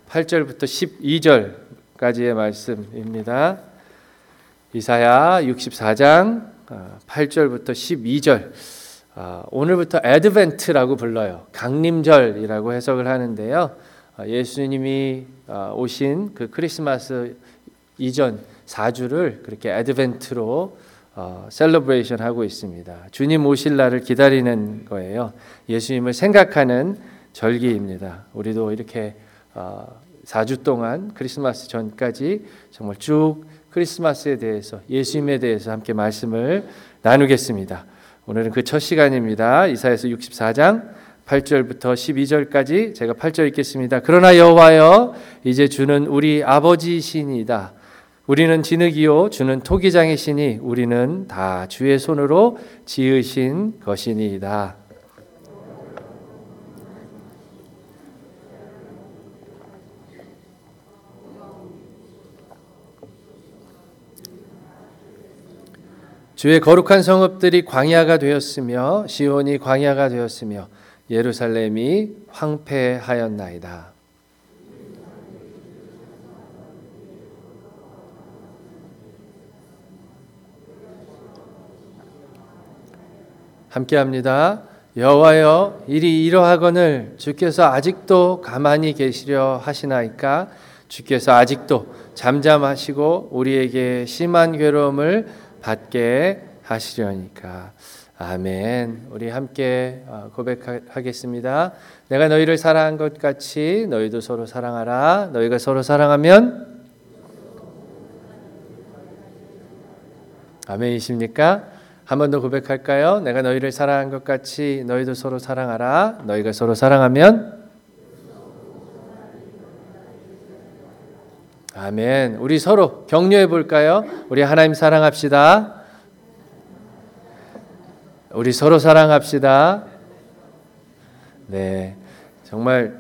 8절부터 12절까지의 말씀입니다. 이사야 64장 8절부터 12절. 오늘부터 애드벤트라고 불러요. 강림절이라고 해석을 하는데요. 예수님이 오신 그 크리스마스 이전 4주를 그렇게 애드벤트로 셀러브레이션 하고 있습니다. 주님 오실 날을 기다리는 거예요. 예수님을 생각하는 절기입니다. 우리도 이렇게 4주 동안 크리스마스 전까지 정말 쭉 크리스마스에 대해서, 예수님에 대해서 함께 말씀을 나누겠습니다. 오늘은 그 첫 시간입니다. 이사야서 64장 8절부터 12절까지 제가 8절 읽겠습니다. 그러나 여호와여, 이제 주는 우리 아버지시니이다. 우리는 진흙이요 주는 토기장이시니 우리는 다 주의 손으로 지으신 것이니이다. 주의 거룩한 성읍들이 광야가 되었으며 시온이 광야가 되었으며 예루살렘이 황폐하였나이다. 함께합니다. 여호와여, 일이 이러하거늘 주께서 아직도 가만히 계시려 하시나이까? 주께서 아직도 잠잠하시고 우리에게 심한 괴로움을 받게 하시려니까. 아멘. 우리 함께 고백하겠습니다. 내가 너희를 사랑한 것 같이 너희도 서로 사랑하라. 너희가 서로 사랑하면 아멘이십니까? 한 번 더 고백할까요? 내가 너희를 사랑한 것 같이 너희도 서로 사랑하라. 너희가 서로 사랑하면 아멘. 우리 서로 격려해 볼까요? 우리 하나님 사랑합시다. 우리 서로 사랑합시다. 네, 정말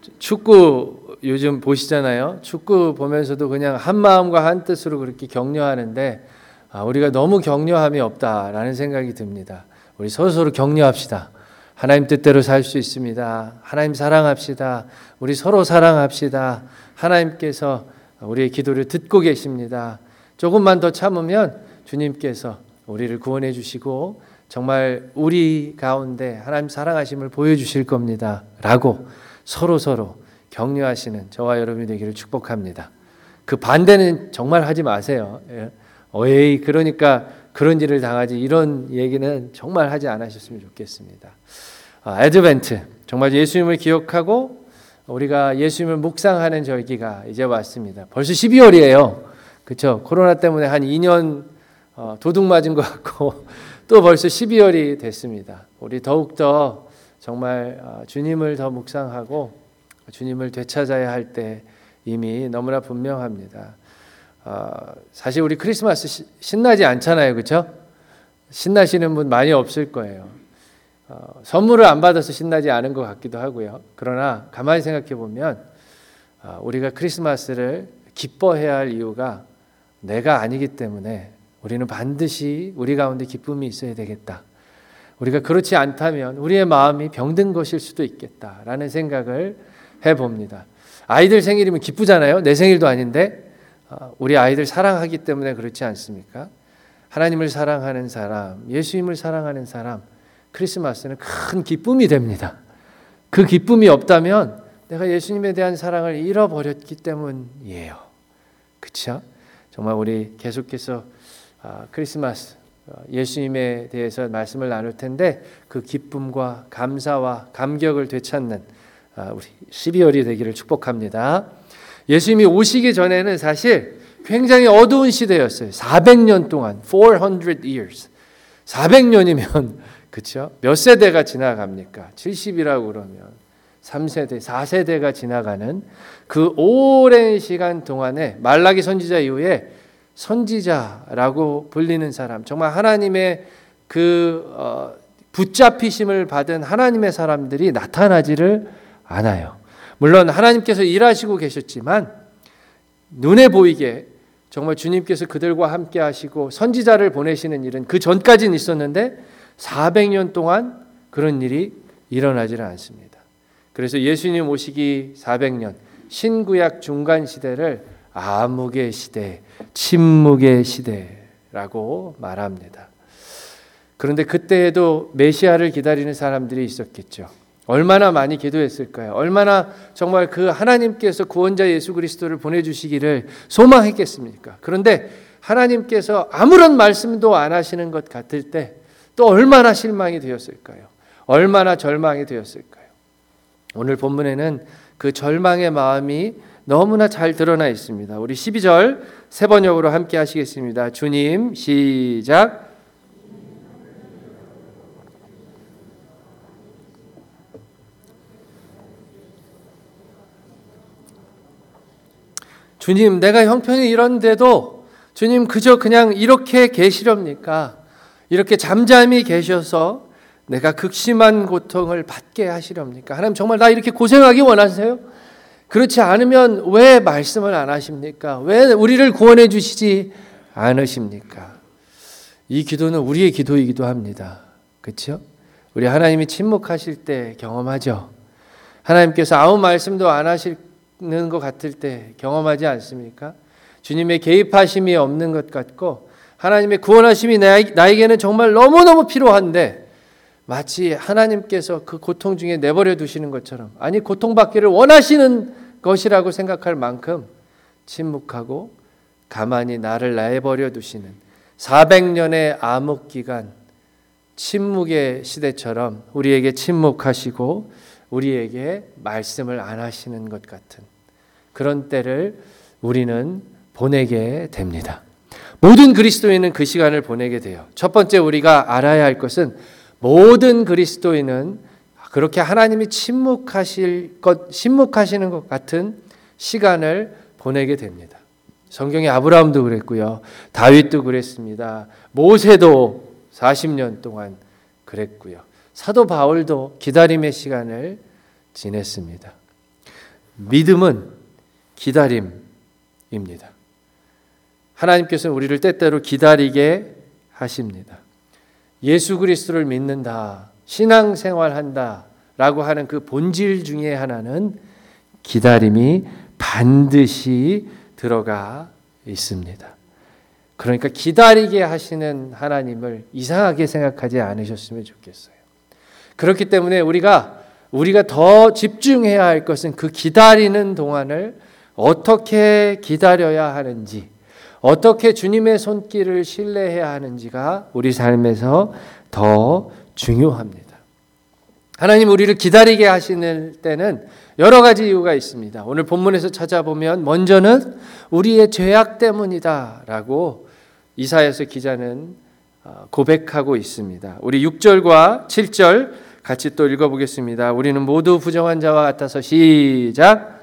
축구 요즘 보시잖아요. 축구 보면서도 그냥 한 마음과 한 뜻으로 그렇게 격려하는데 우리가 너무 격려함이 없다라는 생각이 듭니다. 우리 서로 격려합시다. 하나님 뜻대로 살 수 있습니다. 하나님 사랑합시다. 우리 서로 사랑합시다. 하나님께서 우리의 기도를 듣고 계십니다. 조금만 더 참으면 주님께서 우리를 구원해 주시고 정말 우리 가운데 하나님 사랑하심을 보여주실 겁니다. 라고 서로 격려하시는 저와 여러분이 되기를 축복합니다. 그 반대는 정말 하지 마세요. 에이, 그러니까 그런 일을 당하지, 이런 얘기는 정말 하지 않으셨으면 좋겠습니다. 애드벤트, 정말 예수님을 기억하고 우리가 예수님을 묵상하는 절기가 이제 왔습니다. 벌써 12월이에요. 그렇죠? 코로나 때문에 한 2년 도둑 맞은 것 같고 또 벌써 12월이 됐습니다. 우리 더욱더 정말 주님을 더 묵상하고 주님을 되찾아야 할 때 이미 너무나 분명합니다. 사실 우리 크리스마스 신나지 않잖아요. 그렇죠? 신나시는 분 많이 없을 거예요. 선물을 안 받아서 신나지 않은 것 같기도 하고요. 그러나 가만히 생각해 보면 우리가 크리스마스를 기뻐해야 할 이유가 내가 아니기 때문에 우리는 반드시 우리 가운데 기쁨이 있어야 되겠다. 우리가 그렇지 않다면 우리의 마음이 병든 것일 수도 있겠다라는 생각을 해봅니다. 아이들 생일이면 기쁘잖아요. 내 생일도 아닌데 우리 아이들 사랑하기 때문에 그렇지 않습니까? 하나님을 사랑하는 사람, 예수님을 사랑하는 사람, 크리스마스는 큰 기쁨이 됩니다. 그 기쁨이 없다면 내가 예수님에 대한 사랑을 잃어버렸기 때문이에요. 그렇죠? 정말 우리 계속해서 크리스마스 예수님에 대해서 말씀을 나눌 텐데 그 기쁨과 감사와 감격을 되찾는 우리 12월이 되기를 축복합니다. 예수님이 오시기 전에는 사실 굉장히 어두운 시대였어요. 400년 동안, 400 years. 400년이면 그렇죠? 몇 세대가 지나갑니까? 70이라고 그러면 3세대, 4세대가 지나가는 그 오랜 시간 동안에 말라기 선지자 이후에 선지자라고 불리는 사람, 정말 하나님의 그 붙잡히심을 받은 하나님의 사람들이 나타나지를 않아요. 물론 하나님께서 일하시고 계셨지만 눈에 보이게 정말 주님께서 그들과 함께 하시고 선지자를 보내시는 일은 그 전까지는 있었는데 400년 동안 그런 일이 일어나지는 않습니다. 그래서 예수님 오시기 400년, 신구약 중간 시대를 암흑의 시대, 침묵의 시대라고 말합니다. 그런데 그때에도 메시아를 기다리는 사람들이 있었겠죠. 얼마나 많이 기도했을까요? 얼마나 정말 그 하나님께서 구원자 예수 그리스도를 보내주시기를 소망했겠습니까? 그런데 하나님께서 아무런 말씀도 안 하시는 것 같을 때 또 얼마나 실망이 되었을까요? 얼마나 절망이 되었을까요? 오늘 본문에는 그 절망의 마음이 너무나 잘 드러나 있습니다. 우리 12절 세 번역으로 함께 하시겠습니다. 주님, 시작. 주님, 내가 형편이 이런데도 주님 그저 그냥 이렇게 계시렵니까? 이렇게 잠잠히 계셔서 내가 극심한 고통을 받게 하시렵니까? 하나님 정말 나 이렇게 고생하기 원하세요? 그렇지 않으면 왜 말씀을 안 하십니까? 왜 우리를 구원해 주시지 않으십니까? 이 기도는 우리의 기도이기도 합니다. 그렇죠? 우리 하나님이 침묵하실 때 경험하죠. 하나님께서 아무 말씀도 안 하시는 것 같을 때 경험하지 않습니까? 주님의 개입하심이 없는 것 같고 하나님의 구원하심이 나에게는 정말 너무너무 필요한데 마치 하나님께서 그 고통 중에 내버려 두시는 것처럼, 아니 고통받기를 원하시는 것이라고 생각할 만큼 침묵하고 가만히 나를 내버려 두시는 400년의 암흑기간, 침묵의 시대처럼 우리에게 침묵하시고 우리에게 말씀을 안 하시는 것 같은 그런 때를 우리는 보내게 됩니다. 모든 그리스도인은 그 시간을 보내게 돼요. 첫 번째 우리가 알아야 할 것은 모든 그리스도인은 그렇게 하나님이 침묵하시는 것 같은 시간을 보내게 됩니다. 성경에 아브라함도 그랬고요. 다윗도 그랬습니다. 모세도 40년 동안 그랬고요. 사도 바울도 기다림의 시간을 지냈습니다. 믿음은 기다림입니다. 하나님께서는 우리를 때때로 기다리게 하십니다. 예수 그리스도를 믿는다, 신앙생활한다 라고 하는 그 본질 중에 하나는 기다림이 반드시 들어가 있습니다. 그러니까 기다리게 하시는 하나님을 이상하게 생각하지 않으셨으면 좋겠어요. 그렇기 때문에 우리가 더 집중해야 할 것은 그 기다리는 동안을 어떻게 기다려야 하는지, 어떻게 주님의 손길을 신뢰해야 하는지가 우리 삶에서 더 중요합니다. 하나님 우리를 기다리게 하시는 때는 여러 가지 이유가 있습니다. 오늘 본문에서 찾아보면 먼저는 우리의 죄악 때문이다라고 이사야서 기자는 고백하고 있습니다. 우리 6절과 7절 같이 또 읽어보겠습니다. 우리는 모두 부정한 자와 같아서 시작.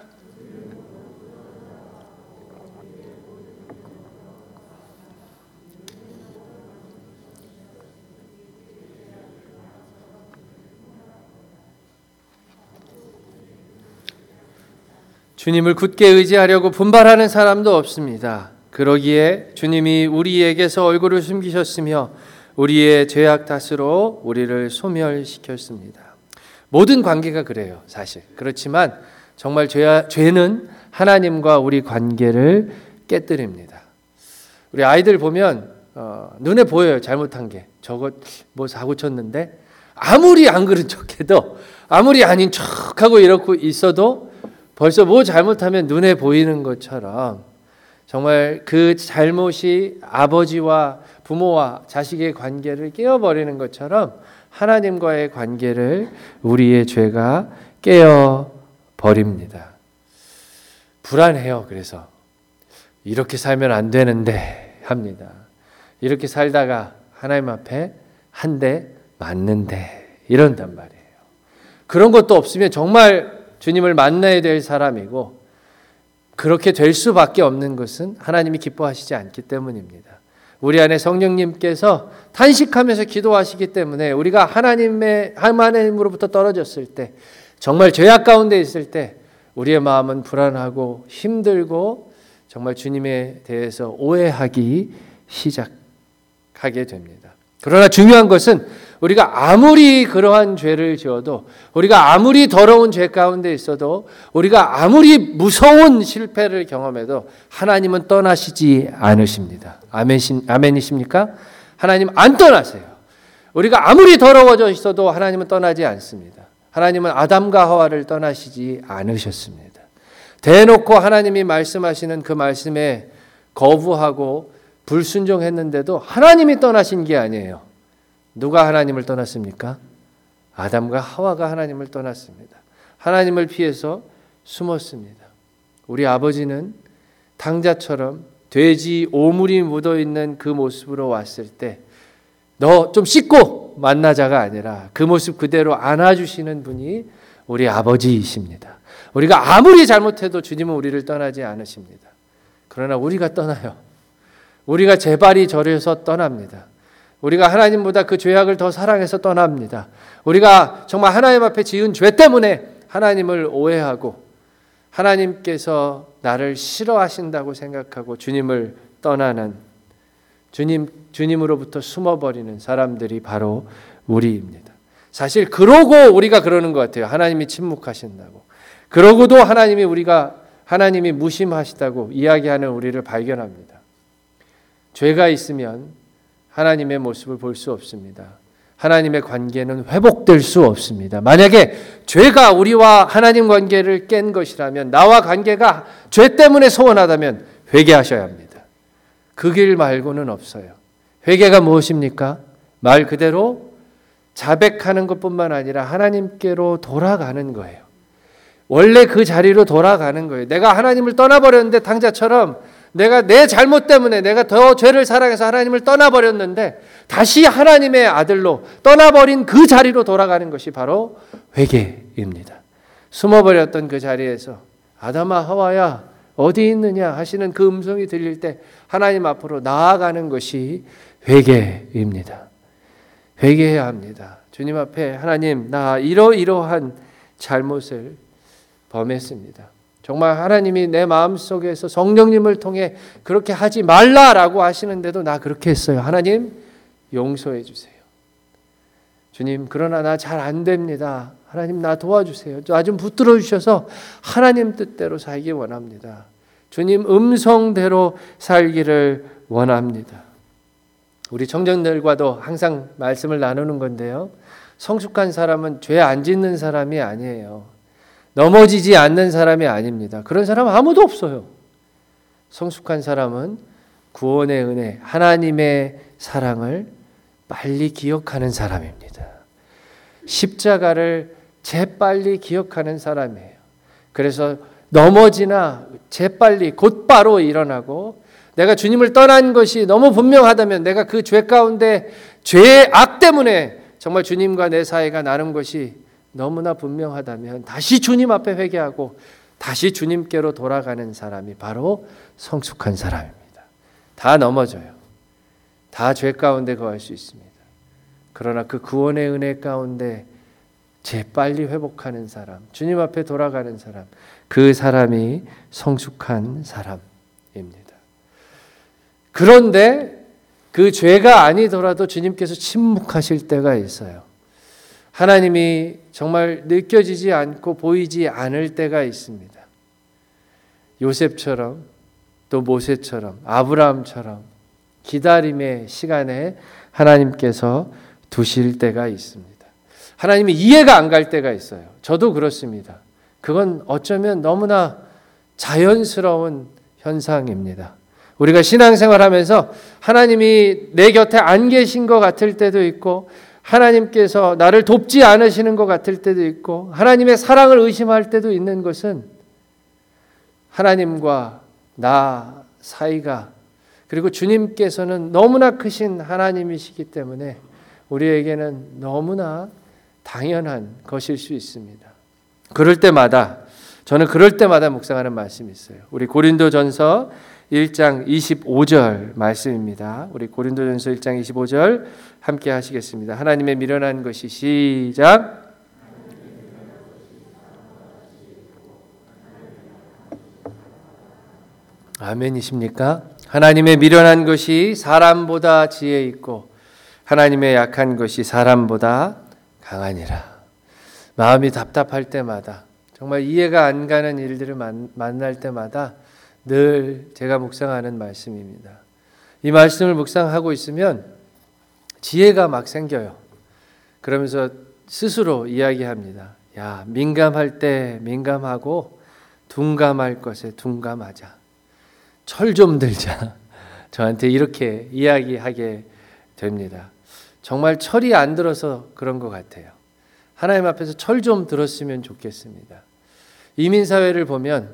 주님을 굳게 의지하려고 분발하는 사람도 없습니다. 그러기에 주님이 우리에게서 얼굴을 숨기셨으며 우리의 죄악 탓으로 우리를 소멸시켰습니다. 모든 관계가 그래요, 사실. 그렇지만 정말 죄는 하나님과 우리 관계를 깨뜨립니다. 우리 아이들 보면 눈에 보여요, 잘못한 게. 저거 뭐 사고 쳤는데 아무리 안 그런 척해도, 아무리 아닌 척하고 이러고 있어도 벌써 뭐 잘못하면 눈에 보이는 것처럼 정말 그 잘못이 아버지와 부모와 자식의 관계를 깨어버리는 것처럼 하나님과의 관계를 우리의 죄가 깨어버립니다. 불안해요. 그래서 이렇게 살면 안 되는데 합니다. 이렇게 살다가 하나님 앞에 한 대 맞는데 이런단 말이에요. 그런 것도 없으면 정말 주님을 만나야 될 사람이고, 그렇게 될 수밖에 없는 것은 하나님이 기뻐하시지 않기 때문입니다. 우리 안에 성령님께서 탄식하면서 기도하시기 때문에 우리가 하나님으로부터 떨어졌을 때, 정말 죄악 가운데 있을 때 우리의 마음은 불안하고 힘들고 정말 주님에 대해서 오해하기 시작하게 됩니다. 그러나 중요한 것은 우리가 아무리 그러한 죄를 지어도, 우리가 아무리 더러운 죄 가운데 있어도, 우리가 아무리 무서운 실패를 경험해도 하나님은 떠나시지 않으십니다. 아멘이십니까? 하나님 안 떠나세요. 우리가 아무리 더러워져 있어도 하나님은 떠나지 않습니다. 하나님은 아담과 하와를 떠나시지 않으셨습니다. 대놓고 하나님이 말씀하시는 그 말씀에 거부하고 불순종했는데도 하나님이 떠나신 게 아니에요. 누가 하나님을 떠났습니까? 아담과 하와가 하나님을 떠났습니다. 하나님을 피해서 숨었습니다. 우리 아버지는 탕자처럼 돼지 오물이 묻어있는 그 모습으로 왔을 때 너 좀 씻고 만나자가 아니라 그 모습 그대로 안아주시는 분이 우리 아버지이십니다. 우리가 아무리 잘못해도 주님은 우리를 떠나지 않으십니다. 그러나 우리가 떠나요. 우리가 제발이 저려서 떠납니다. 우리가 하나님보다 그 죄악을 더 사랑해서 떠납니다. 우리가 정말 하나님 앞에 지은 죄 때문에 하나님을 오해하고 하나님께서 나를 싫어하신다고 생각하고 주님을 떠나는 주님으로부터 숨어버리는 사람들이 바로 우리입니다. 사실 그러고 우리가 그러는 것 같아요. 하나님이 침묵하신다고. 그러고도 하나님이 무심하시다고 이야기하는 우리를 발견합니다. 죄가 있으면 하나님의 모습을 볼 수 없습니다. 하나님의 관계는 회복될 수 없습니다. 만약에 죄가 우리와 하나님 관계를 깬 것이라면, 나와 관계가 죄 때문에 소원하다면 회개하셔야 합니다. 그 길 말고는 없어요. 회개가 무엇입니까? 말 그대로 자백하는 것뿐만 아니라 하나님께로 돌아가는 거예요. 원래 그 자리로 돌아가는 거예요. 내가 하나님을 떠나버렸는데, 탕자처럼 내가 내 잘못 때문에 내가 더 죄를 사랑해서 하나님을 떠나버렸는데 다시 하나님의 아들로 떠나버린 그 자리로 돌아가는 것이 바로 회개입니다. 숨어버렸던 그 자리에서 아담아 하와야 어디 있느냐 하시는 그 음성이 들릴 때 하나님 앞으로 나아가는 것이 회개입니다. 회개해야 합니다. 주님 앞에 하나님, 나 이러이러한 잘못을 범했습니다. 정말 하나님이 내 마음속에서 성령님을 통해 그렇게 하지 말라라고 하시는데도 나 그렇게 했어요. 하나님 용서해 주세요. 주님, 그러나 나 잘 안 됩니다. 하나님 나 도와주세요. 나 좀 붙들어 주셔서 하나님 뜻대로 살기 원합니다. 주님 음성대로 살기를 원합니다. 우리 청년들과도 항상 말씀을 나누는 건데요. 성숙한 사람은 죄 안 짓는 사람이 아니에요. 넘어지지 않는 사람이 아닙니다. 그런 사람 아무도 없어요. 성숙한 사람은 구원의 은혜, 하나님의 사랑을 빨리 기억하는 사람입니다. 십자가를 재빨리 기억하는 사람이에요. 그래서 넘어지나 재빨리 곧바로 일어나고, 내가 주님을 떠난 것이 너무 분명하다면, 내가 그 죄 가운데 죄의 악 때문에 정말 주님과 내 사이가 나눈 것이 너무나 분명하다면 다시 주님 앞에 회개하고 다시 주님께로 돌아가는 사람이 바로 성숙한 사람입니다. 다 넘어져요. 다 죄 가운데 거할 수 있습니다. 그러나 그 구원의 은혜 가운데 재빨리 회복하는 사람, 주님 앞에 돌아가는 사람, 그 사람이 성숙한 사람입니다. 그런데 그 죄가 아니더라도 주님께서 침묵하실 때가 있어요. 하나님이 정말 느껴지지 않고 보이지 않을 때가 있습니다. 요셉처럼, 또 모세처럼, 아브라함처럼 기다림의 시간에 하나님께서 두실 때가 있습니다. 하나님이 이해가 안 갈 때가 있어요. 저도 그렇습니다. 그건 어쩌면 너무나 자연스러운 현상입니다. 우리가 신앙생활하면서 하나님이 내 곁에 안 계신 것 같을 때도 있고, 하나님께서 나를 돕지 않으시는 것 같을 때도 있고, 하나님의 사랑을 의심할 때도 있는 것은 하나님과 나 사이가, 그리고 주님께서는 너무나 크신 하나님이시기 때문에 우리에게는 너무나 당연한 것일 수 있습니다. 그럴 때마다, 저는 그럴 때마다 묵상하는 말씀이 있어요. 우리 고린도전서 1장 25절 말씀입니다. 우리 고린도전서 1장 25절 함께 하시겠습니다. 하나님의 미련한 것이, 시작. 아멘이십니까? 하나님의 미련한 것이 사람보다 지혜 있고 하나님의 약한 것이 사람보다 강하니라. 마음이 답답할 때마다, 정말 이해가 안 가는 일들을 만날 때마다 늘 제가 묵상하는 말씀입니다. 이 말씀을 묵상하고 있으면 지혜가 막 생겨요. 그러면서 스스로 이야기합니다. 야, 민감할 때 민감하고 둔감할 것에 둔감하자. 철 좀 들자. 저한테 이렇게 이야기하게 됩니다. 정말 철이 안 들어서 그런 것 같아요. 하나님 앞에서 철 좀 들었으면 좋겠습니다. 이민사회를 보면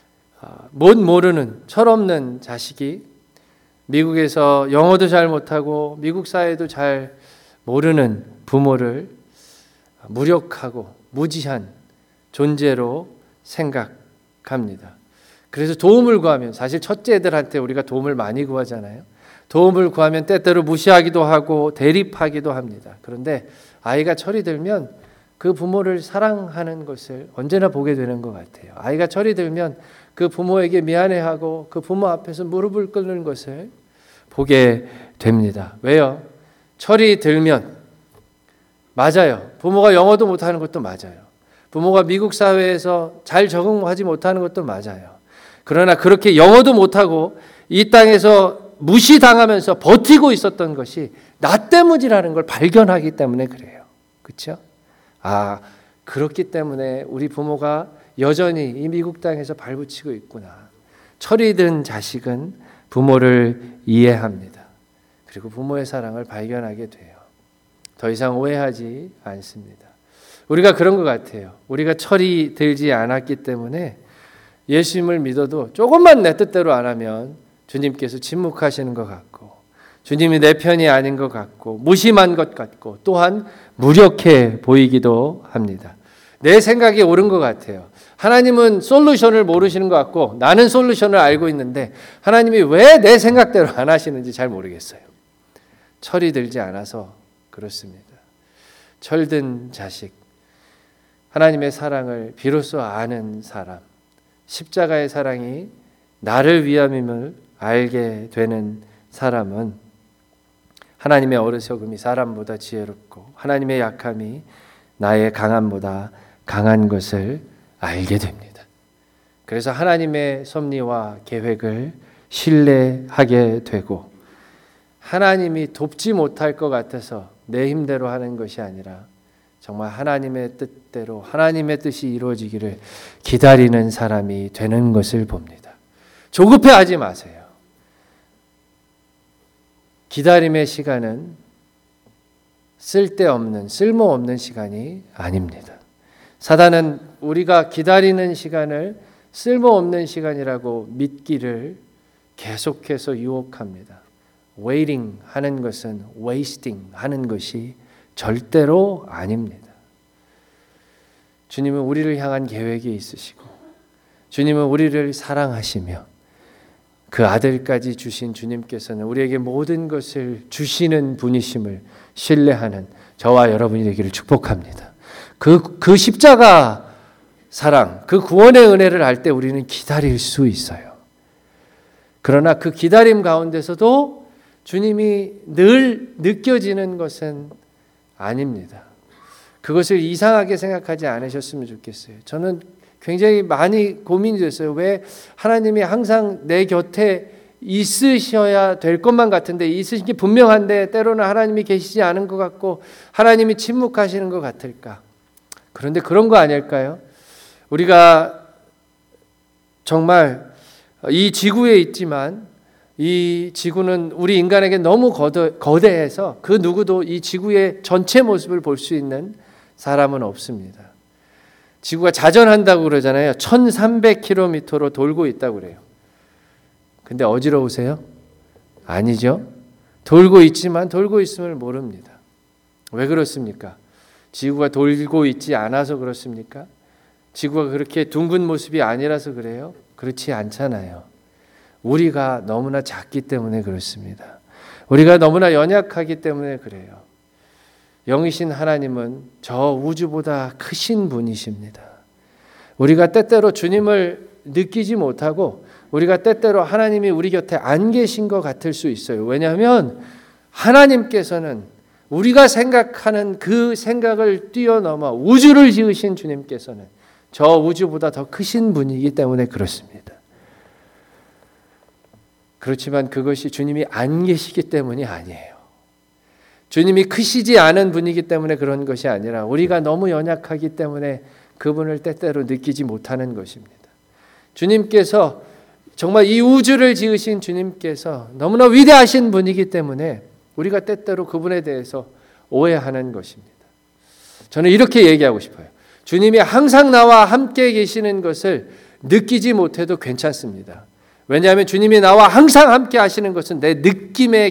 못 모르는 철없는 자식이 미국에서 영어도 잘 못하고 미국 사회도 잘 모르는 부모를 무력하고 무지한 존재로 생각합니다. 그래서 도움을 구하면, 사실 첫째들한테 우리가 도움을 많이 구하잖아요. 도움을 구하면 때때로 무시하기도 하고 대립하기도 합니다. 그런데 아이가 철이 들면 그 부모를 사랑하는 것을 언제나 보게 되는 것 같아요. 아이가 철이 들면 그 부모에게 미안해하고 그 부모 앞에서 무릎을 꿇는 것을 보게 됩니다. 왜요? 철이 들면, 맞아요. 부모가 영어도 못하는 것도 맞아요. 부모가 미국 사회에서 잘 적응하지 못하는 것도 맞아요. 그러나 그렇게 영어도 못하고 이 땅에서 무시당하면서 버티고 있었던 것이 나 때문이라는 걸 발견하기 때문에 그래요. 그렇죠? 그렇기 때문에 우리 부모가 여전히 이 미국 땅에서 발붙이고 있구나. 철이 든 자식은 부모를 이해합니다. 그리고 부모의 사랑을 발견하게 돼요. 더 이상 오해하지 않습니다. 우리가 그런 것 같아요. 우리가 철이 들지 않았기 때문에 예수님을 믿어도 조금만 내 뜻대로 안 하면 주님께서 침묵하시는 것 같고, 주님이 내 편이 아닌 것 같고, 무심한 것 같고, 또한 무력해 보이기도 합니다. 내 생각이 옳은 것 같아요. 하나님은 솔루션을 모르시는 것 같고 나는 솔루션을 알고 있는데 하나님이 왜 내 생각대로 안 하시는지 잘 모르겠어요. 철이 들지 않아서 그렇습니다. 철든 자식, 하나님의 사랑을 비로소 아는 사람, 십자가의 사랑이 나를 위함임을 알게 되는 사람은 하나님의 어리석음이 사람보다 지혜롭고 하나님의 약함이 나의 강함보다 강한 것을 알게 됩니다. 그래서 하나님의 섭리와 계획을 신뢰하게 되고, 하나님이 돕지 못할 것 같아서 내 힘대로 하는 것이 아니라 정말 하나님의 뜻대로 하나님의 뜻이 이루어지기를 기다리는 사람이 되는 것을 봅니다. 조급해하지 마세요. 기다림의 시간은 쓸데없는, 쓸모없는 시간이 아닙니다. 사단은 우리가 기다리는 시간을 쓸모없는 시간이라고 믿기를 계속해서 유혹합니다. waiting 하는 것은 wasting 하는 것이 절대로 아닙니다. 주님은 우리를 향한 계획이 있으시고 주님은 우리를 사랑하시며 그 아들까지 주신 주님께서는 우리에게 모든 것을 주시는 분이심을 신뢰하는 저와 여러분이 되기를 축복합니다. 그 십자가 사랑, 그 구원의 은혜를 알 때 우리는 기다릴 수 있어요. 그러나 그 기다림 가운데서도 주님이 늘 느껴지는 것은 아닙니다. 그것을 이상하게 생각하지 않으셨으면 좋겠어요. 저는 굉장히 많이 고민이 됐어요. 왜 하나님이 항상 내 곁에 있으셔야 될 것만 같은데, 있으신 게 분명한데 때로는 하나님이 계시지 않은 것 같고 하나님이 침묵하시는 것 같을까? 그런데 그런 거 아닐까요? 우리가 정말 이 지구에 있지만 이 지구는 우리 인간에게 너무 거대해서 그 누구도 이 지구의 전체 모습을 볼 수 있는 사람은 없습니다. 지구가 자전한다고 그러잖아요. 1300km로 돌고 있다고 그래요. 근데 어지러우세요? 아니죠. 돌고 있지만 돌고 있음을 모릅니다. 왜 그렇습니까? 지구가 돌고 있지 않아서 그렇습니까? 지구가 그렇게 둥근 모습이 아니라서 그래요? 그렇지 않잖아요. 우리가 너무나 작기 때문에 그렇습니다. 우리가 너무나 연약하기 때문에 그래요. 영이신 하나님은 저 우주보다 크신 분이십니다. 우리가 때때로 주님을 느끼지 못하고 우리가 때때로 하나님이 우리 곁에 안 계신 것 같을 수 있어요. 왜냐하면 하나님께서는 우리가 생각하는 그 생각을 뛰어넘어 우주를 지으신 주님께서는 저 우주보다 더 크신 분이기 때문에 그렇습니다. 그렇지만 그것이 주님이 안 계시기 때문이 아니에요. 주님이 크시지 않은 분이기 때문에 그런 것이 아니라 우리가 너무 연약하기 때문에 그분을 때때로 느끼지 못하는 것입니다. 주님께서 정말 이 우주를 지으신 주님께서 너무나 위대하신 분이기 때문에 우리가 때때로 그분에 대해서 오해하는 것입니다. 저는 이렇게 얘기하고 싶어요. 주님이 항상 나와 함께 계시는 것을 느끼지 못해도 괜찮습니다. 왜냐하면 주님이 나와 항상 함께 하시는 것은 내 느낌에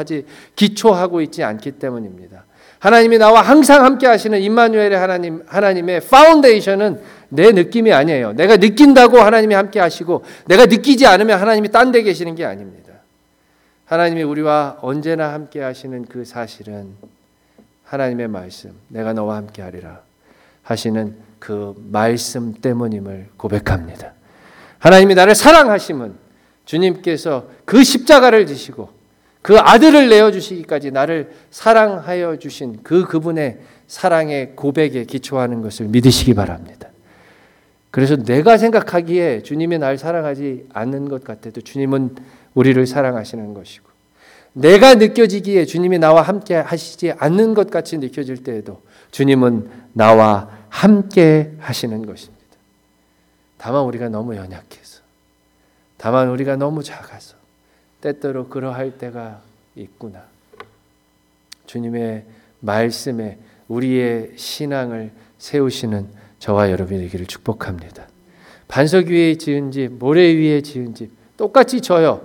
기초하고 있지 않기 때문입니다. 하나님이 나와 항상 함께 하시는 임마누엘의 하나님의 파운데이션은 내 느낌이 아니에요. 내가 느낀다고 하나님이 함께 하시고 내가 느끼지 않으면 하나님이 딴 데 계시는 게 아닙니다. 하나님이 우리와 언제나 함께 하시는 그 사실은 하나님의 말씀, 내가 너와 함께 하리라 하시는 그 말씀 때문임을 고백합니다. 하나님이 나를 사랑하심은 주님께서 그 십자가를 지시고 그 아들을 내어주시기까지 나를 사랑하여 주신 그분의 사랑의 고백에 기초하는 것을 믿으시기 바랍니다. 그래서 내가 생각하기에 주님이 날 사랑하지 않는 것 같아도 주님은 우리를 사랑하시는 것이고, 내가 느껴지기에 주님이 나와 함께 하시지 않는 것 같이 느껴질 때에도 주님은 나와 함께 하시는 것입니다. 다만 우리가 너무 연약해서, 다만 우리가 너무 작아서 때때로 그러할 때가 있구나. 주님의 말씀에 우리의 신앙을 세우시는 저와 여러분이 되기를 축복합니다. 반석 위에 지은 집, 모래 위에 지은 집 똑같이 져요.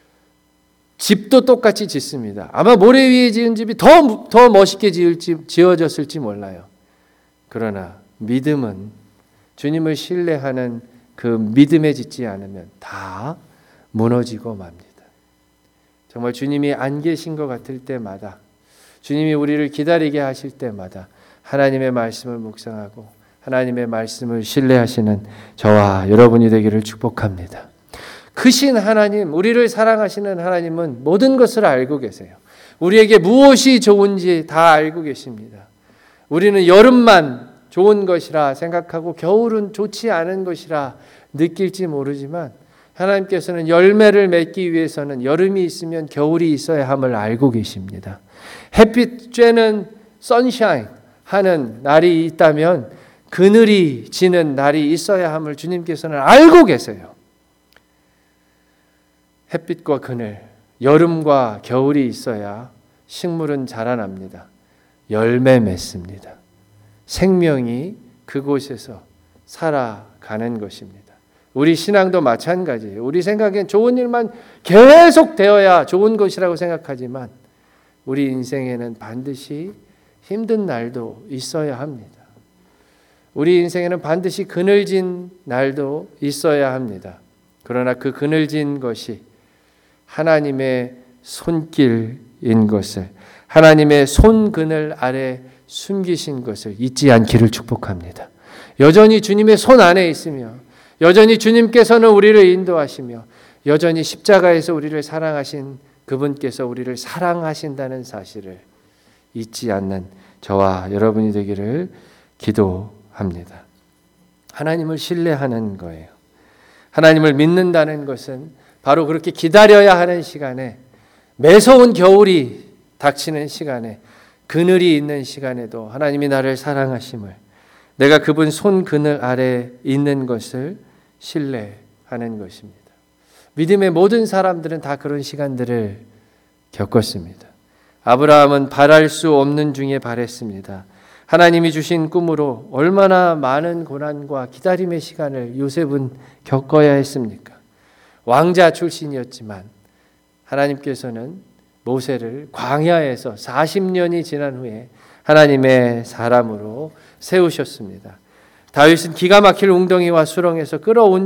집도 똑같이 짓습니다. 아마 모래 위에 지은 집이 더 멋있게 지어졌을지 몰라요. 그러나 믿음은 주님을 신뢰하는 그 믿음에 짓지 않으면 다 무너지고 맙니다. 정말 주님이 안 계신 것 같을 때마다, 주님이 우리를 기다리게 하실 때마다 하나님의 말씀을 묵상하고 하나님의 말씀을 신뢰하시는 저와 여러분이 되기를 축복합니다. 크신 하나님, 우리를 사랑하시는 하나님은 모든 것을 알고 계세요. 우리에게 무엇이 좋은지 다 알고 계십니다. 우리는 여름만 좋은 것이라 생각하고 겨울은 좋지 않은 것이라 느낄지 모르지만 하나님께서는 열매를 맺기 위해서는 여름이 있으면 겨울이 있어야 함을 알고 계십니다. 햇빛 쬐는 선샤인 하는 날이 있다면 그늘이 지는 날이 있어야 함을 주님께서는 알고 계세요. 햇빛과 그늘, 여름과 겨울이 있어야 식물은 자라납니다. 열매 맺습니다. 생명이 그곳에서 살아가는 것입니다. 우리 신앙도 마찬가지예요. 우리 생각엔 좋은 일만 계속 되어야 좋은 것이라고 생각하지만 우리 인생에는 반드시 힘든 날도 있어야 합니다. 우리 인생에는 반드시 그늘진 날도 있어야 합니다. 그러나 그 그늘진 것이 하나님의 손길인 것을, 하나님의 손그늘 아래 숨기신 것을 잊지 않기를 축복합니다. 여전히 주님의 손 안에 있으며 여전히 주님께서는 우리를 인도하시며 여전히 십자가에서 우리를 사랑하신 그분께서 우리를 사랑하신다는 사실을 잊지 않는 저와 여러분이 되기를 기도합니다. 하나님을 신뢰하는 거예요. 하나님을 믿는다는 것은 바로 그렇게 기다려야 하는 시간에, 매서운 겨울이 닥치는 시간에, 그늘이 있는 시간에도 하나님이 나를 사랑하심을, 내가 그분 손 그늘 아래 있는 것을 신뢰하는 것입니다. 믿음의 모든 사람들은 다 그런 시간들을 겪었습니다. 아브라함은 바랄 수 없는 중에 바랬습니다. 하나님이 주신 꿈으로 얼마나 많은 고난과 기다림의 시간을 요셉은 겪어야 했습니까? 왕자 출신이었지만 하나님께서는 모세를 광야에서 40년이 지난 후에 하나님의 사람으로 세우셨습니다. 다윗은 기가 막힐 웅덩이와 수렁에서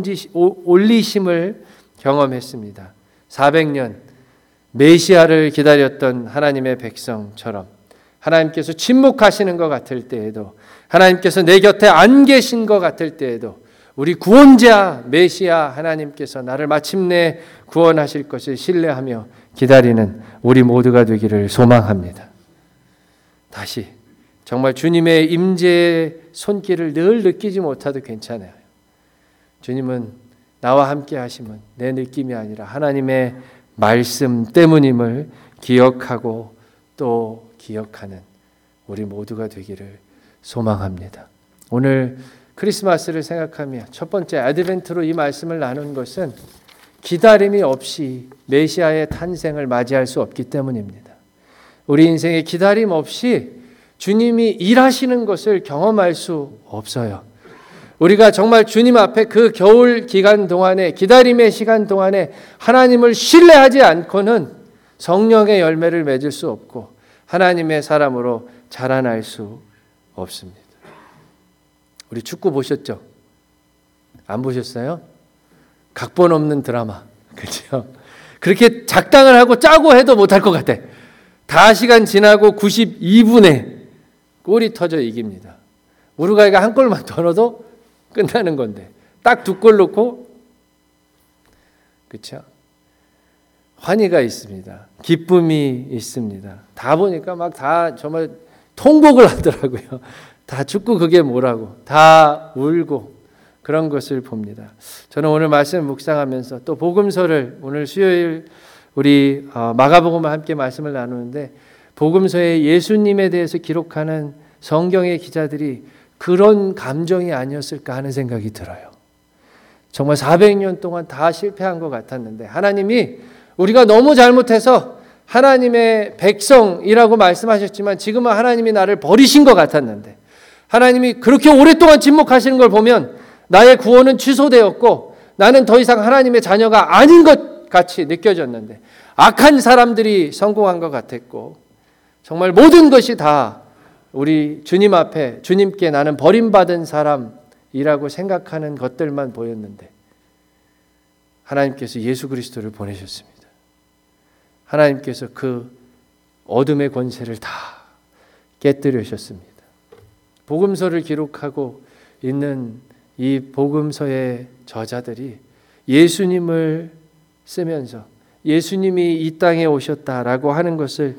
끌어올리심을 경험했습니다. 400년 메시아를 기다렸던 하나님의 백성처럼 하나님께서 침묵하시는 것 같을 때에도, 하나님께서 내 곁에 안 계신 것 같을 때에도 우리 구원자 메시아 하나님께서 나를 마침내 구원하실 것을 신뢰하며 기다리는 우리 모두가 되기를 소망합니다. 다시 정말 주님의 임재의 손길을 늘 느끼지 못해도 괜찮아요. 주님은 나와 함께 하심은 내 느낌이 아니라 하나님의 말씀 때문임을 기억하고 또 기억하는 우리 모두가 되기를 소망합니다. 오늘 크리스마스를 생각하며 첫 번째 아드벤트로 이 말씀을 나눈 것은 기다림이 없이 메시아의 탄생을 맞이할 수 없기 때문입니다. 우리 인생에 기다림 없이 주님이 일하시는 것을 경험할 수 없어요. 우리가 정말 주님 앞에 그 겨울 기간 동안에, 기다림의 시간 동안에 하나님을 신뢰하지 않고는 성령의 열매를 맺을 수 없고 하나님의 사람으로 자라날 수 없습니다. 우리 축구 보셨죠? 안 보셨어요? 각본 없는 드라마. 그렇죠? 그렇게 작당을 하고 짜고 해도 못할 것 같아. 다 시간 지나고 92분에 골이 터져 이깁니다. 우루과이가 한 골만 더 넣어도 끝나는 건데 딱 2골 넣고, 그렇죠? 환희가 있습니다. 기쁨이 있습니다. 다 보니까 막 다 정말 통곡을 하더라고요. 다 축구 그게 뭐라고 다 울고 그런 것을 봅니다. 저는 오늘 말씀 묵상하면서 또 복음서를 오늘 수요일 우리 마가복음과 함께 말씀을 나누는데 복음서에 예수님에 대해서 기록하는 성경의 기자들이 그런 감정이 아니었을까 하는 생각이 들어요. 정말 400년 동안 다 실패한 것 같았는데 하나님이 우리가 너무 잘못해서 하나님의 백성이라고 말씀하셨지만 지금은 하나님이 나를 버리신 것 같았는데 하나님이 그렇게 오랫동안 침묵하시는 걸 보면 나의 구원은 취소되었고 나는 더 이상 하나님의 자녀가 아닌 것 같이 느껴졌는데 악한 사람들이 성공한 것 같았고 정말 모든 것이 다 우리 주님 앞에 주님께 나는 버림받은 사람이라고 생각하는 것들만 보였는데 하나님께서 예수 그리스도를 보내셨습니다. 하나님께서 그 어둠의 권세를 다 깨뜨리셨습니다. 복음서를 기록하고 있는 이 복음서의 저자들이 예수님을 쓰면서 예수님이 이 땅에 오셨다라고 하는 것을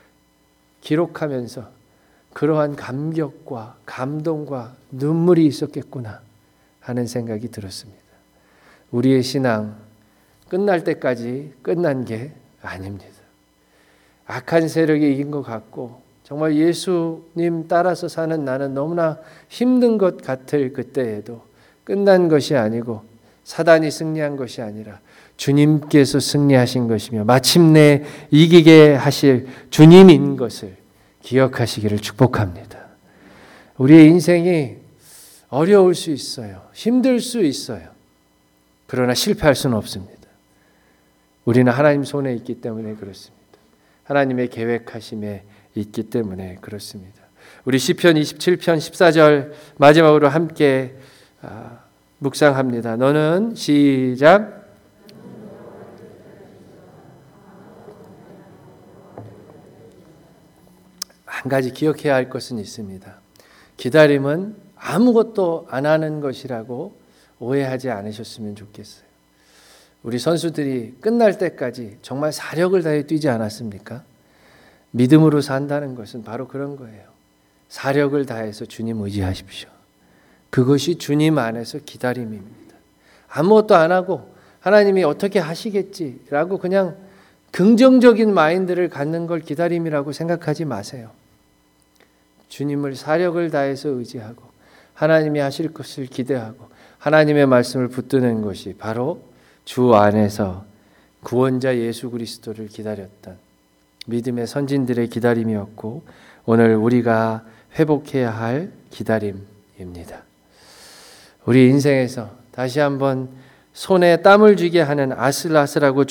기록하면서 그러한 감격과 감동과 눈물이 있었겠구나 하는 생각이 들었습니다. 우리의 신앙 끝날 때까지 끝난 게 아닙니다. 악한 세력이 이긴 것 같고 정말 예수님 따라서 사는 나는 너무나 힘든 것 같을 그때에도 끝난 것이 아니고 사단이 승리한 것이 아니라 주님께서 승리하신 것이며 마침내 이기게 하실 주님인 것을 기억하시기를 축복합니다. 우리의 인생이 어려울 수 있어요. 힘들 수 있어요. 그러나 실패할 수는 없습니다. 우리는 하나님 손에 있기 때문에 그렇습니다. 하나님의 계획하심에 있기 때문에 그렇습니다. 우리 시편 27편 14절 마지막으로 함께 묵상합니다. 너는 시작. 한 가지 기억해야 할 것은 있습니다. 기다림은 아무것도 안 하는 것이라고 오해하지 않으셨으면 좋겠어요. 우리 선수들이 끝날 때까지 정말 사력을 다해 뛰지 않았습니까? 믿음으로 산다는 것은 바로 그런 거예요. 사력을 다해서 주님 의지하십시오. 그것이 주님 안에서 기다림입니다. 아무것도 안 하고 하나님이 어떻게 하시겠지라고 그냥 긍정적인 마인드를 갖는 걸 기다림이라고 생각하지 마세요. 주님을 사력을 다해서 의지하고 하나님이 하실 것을 기대하고 하나님의 말씀을 붙드는 것이 바로 주 안에서 구원자 예수 그리스도를 기다렸던 믿음의 선진들의 기다림이었고 오늘 우리가 회복해야 할 기다림입니다. 우리 인생에서 다시 한번 손에 땀을 쥐게 하는 아슬아슬하고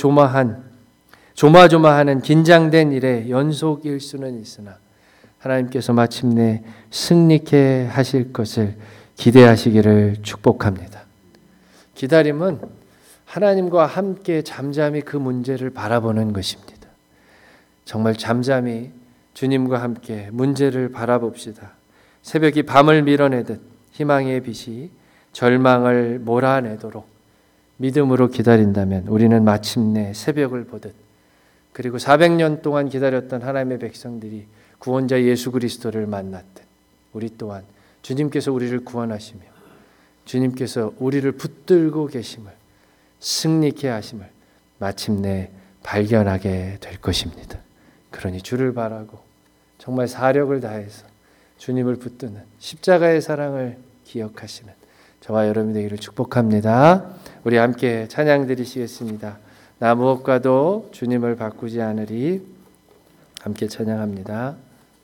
조마조마하는 긴장된 일의 연속일 수는 있으나 하나님께서 마침내 승리케 하실 것을 기대하시기를 축복합니다. 기다림은 하나님과 함께 잠잠히 그 문제를 바라보는 것입니다. 정말 잠잠히 주님과 함께 문제를 바라봅시다. 새벽이 밤을 밀어내듯 희망의 빛이 절망을 몰아내도록 믿음으로 기다린다면 우리는 마침내 새벽을 보듯 그리고 400년 동안 기다렸던 하나님의 백성들이 구원자 예수 그리스도를 만났듯 우리 또한 주님께서 우리를 구원하시며 주님께서 우리를 붙들고 계심을, 승리케 하심을 마침내 발견하게 될 것입니다. 그러니 주를 바라고 정말 사력을 다해서 주님을 붙드는 십자가의 사랑을 기억하시는 저와 여러분이 되기를 축복합니다. 우리 함께 찬양 드리시겠습니다. 나 무엇과도 주님을 바꾸지 않으리. 함께 찬양합니다.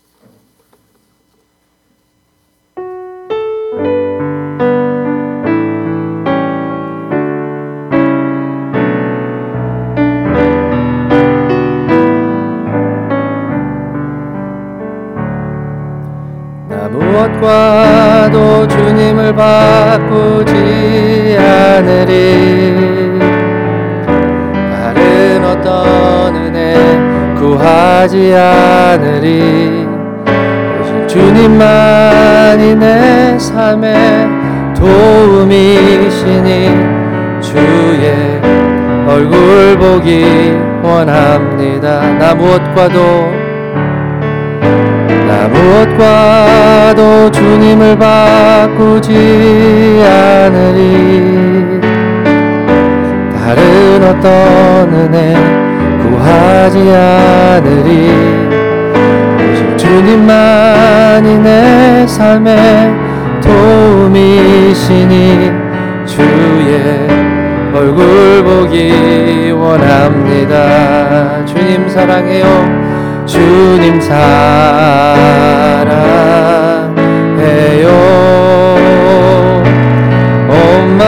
무엇과도 주님을 바꾸지 않으리. 다른 어떤 은혜 구하지 않으리. 오직 주님만이 내 삶의 도움이시니 주의 얼굴 보기 원합니다. 나 무엇과도 주님을 바꾸지 않으리. 다른 어떤 은혜 구하지 않으리. 오직 주님만이 내 삶의 도움이시니 주의 얼굴 보기 원합니다. 주님 사랑해요. 주님 사랑해요. 온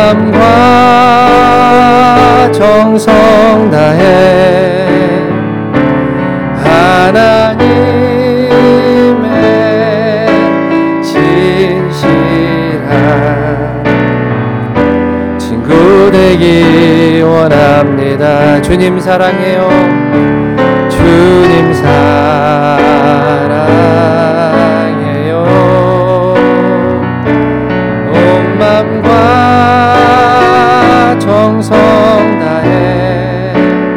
맘과 정성 다해 하나님의 진실한 친구 되기 원합니다. 주님 사랑해요. 주님 사랑해요. 온 맘과 정성 다해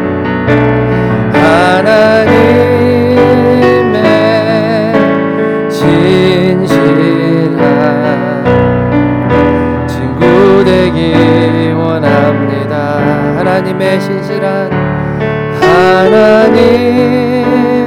하나님의 진실한 친구 되기 원합니다. 하나님의 신실한 하나님의